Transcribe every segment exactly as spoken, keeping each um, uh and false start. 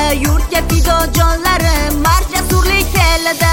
yurtga fido jonlarim march jasurlik fe'lida.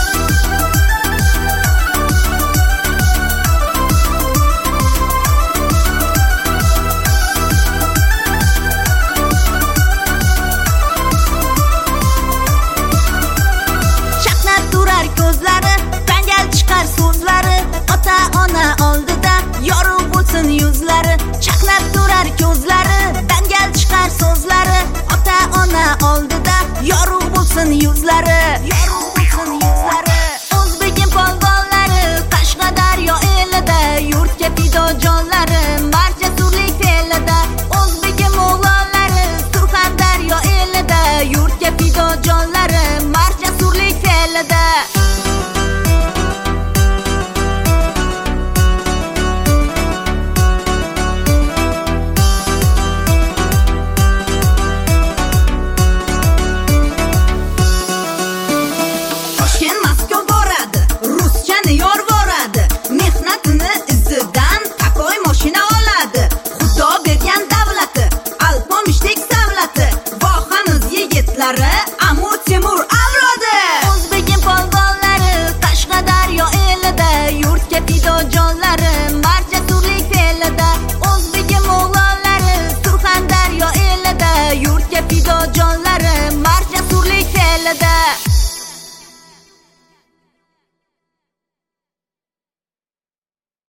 Chaqnab turar ko'zlari, dangal chiqar so'zlari, ota ona oldida yorug' bo'lsin yuzlari. Chaqnab turar ko'zlari, dangal chiqar so'zlari, ota ona oldida yorug' bo'lsin yuzlari. Yorug' bo'lsin yuzlari. O'zbegim polvonlari Qashqadaryo elida yurtga fido jonlari march jasurlik fe'lida. O'zbegim o'g'lonlari Surxondaryo elida yurtga fido jonlari march jasurlik fe'lida. Amur Temur avlodi. O'zbegim polvonlari Qashqadaryo elida yurtga fido jonlari march jasurlik fe'lida. O'zbegim o'g'lonlari Surxondaryo elida yurtga fido jonlari march jasurlik fe'lida.